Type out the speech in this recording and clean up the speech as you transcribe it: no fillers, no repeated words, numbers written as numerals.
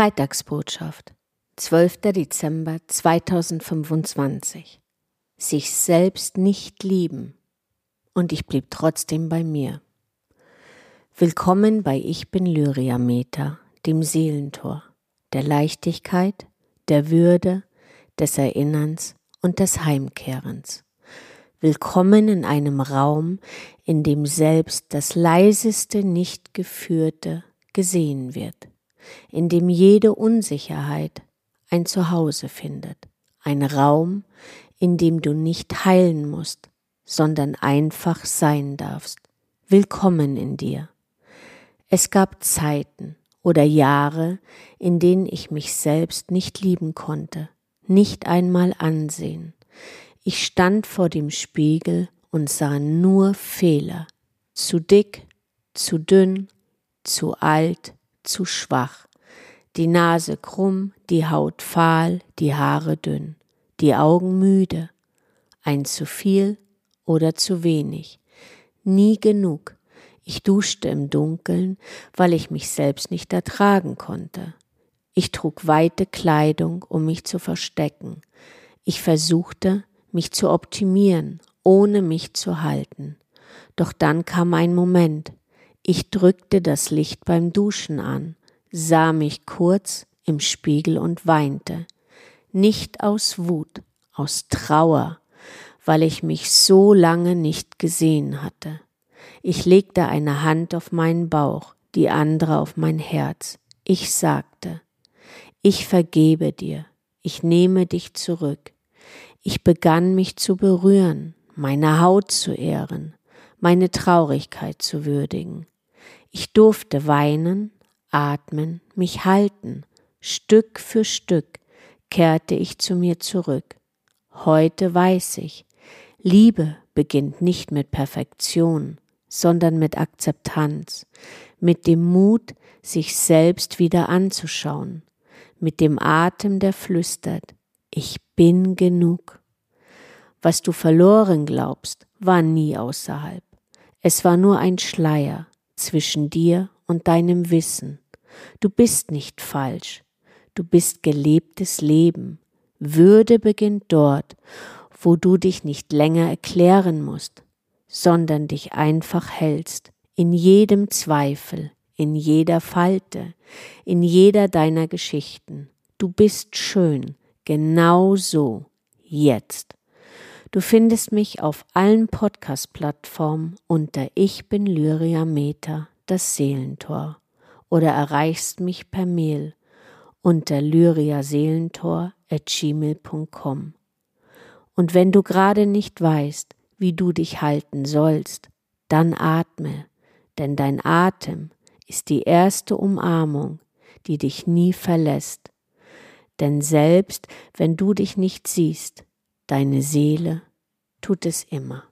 Freitagsbotschaft, 12. Dezember 2025. Sich selbst nicht lieben und ich blieb trotzdem bei mir. Willkommen bei Ich bin Lyriameter, dem Seelentor, der Leichtigkeit, der Würde, des Erinnerns und des Heimkehrens. Willkommen in einem Raum, in dem selbst das leiseste Nicht-Geführte gesehen wird, in dem jede Unsicherheit ein Zuhause findet, ein Raum, in dem du nicht heilen musst, sondern einfach sein darfst. Willkommen in dir. Es gab Zeiten oder Jahre, in denen ich mich selbst nicht lieben konnte, nicht einmal ansehen. Ich stand vor dem Spiegel und sah nur Fehler. Zu dick, zu dünn, zu alt, zu schwach. Die Nase krumm, die Haut fahl, die Haare dünn, die Augen müde. Ein zu viel oder zu wenig. Nie genug. Ich duschte im Dunkeln, weil ich mich selbst nicht ertragen konnte. Ich trug weite Kleidung, um mich zu verstecken. Ich versuchte, mich zu optimieren, ohne mich zu halten. Doch dann kam ein Moment. Ich drückte das Licht beim Duschen an, sah mich kurz im Spiegel und weinte. Nicht aus Wut, aus Trauer, weil ich mich so lange nicht gesehen hatte. Ich legte eine Hand auf meinen Bauch, die andere auf mein Herz. Ich sagte, ich vergebe dir, ich nehme dich zurück. Ich begann mich zu berühren, meine Haut zu ehren, meine Traurigkeit zu würdigen. Ich durfte weinen, atmen, mich halten. Stück für Stück kehrte ich zu mir zurück. Heute weiß ich, Liebe beginnt nicht mit Perfektion, sondern mit Akzeptanz, mit dem Mut, sich selbst wieder anzuschauen, mit dem Atem, der flüstert, ich bin genug. Was du verloren glaubst, war nie außerhalb. Es war nur ein Schleier zwischen dir und deinem Wissen. Du bist nicht falsch. Du bist gelebtes Leben. Würde beginnt dort, wo du dich nicht länger erklären musst, sondern dich einfach hältst, in jedem Zweifel, in jeder Falte, in jeder deiner Geschichten. Du bist schön, genau so, jetzt. Du findest mich auf allen Podcast-Plattformen unter Ich bin Lyriameter, das Seelentor, oder erreichst mich per Mail unter lyriaseelentor@gmail.com. Und wenn du gerade nicht weißt, wie du dich halten sollst, dann atme, denn dein Atem ist die erste Umarmung, die dich nie verlässt. Denn selbst wenn du dich nicht siehst, deine Seele tut es immer.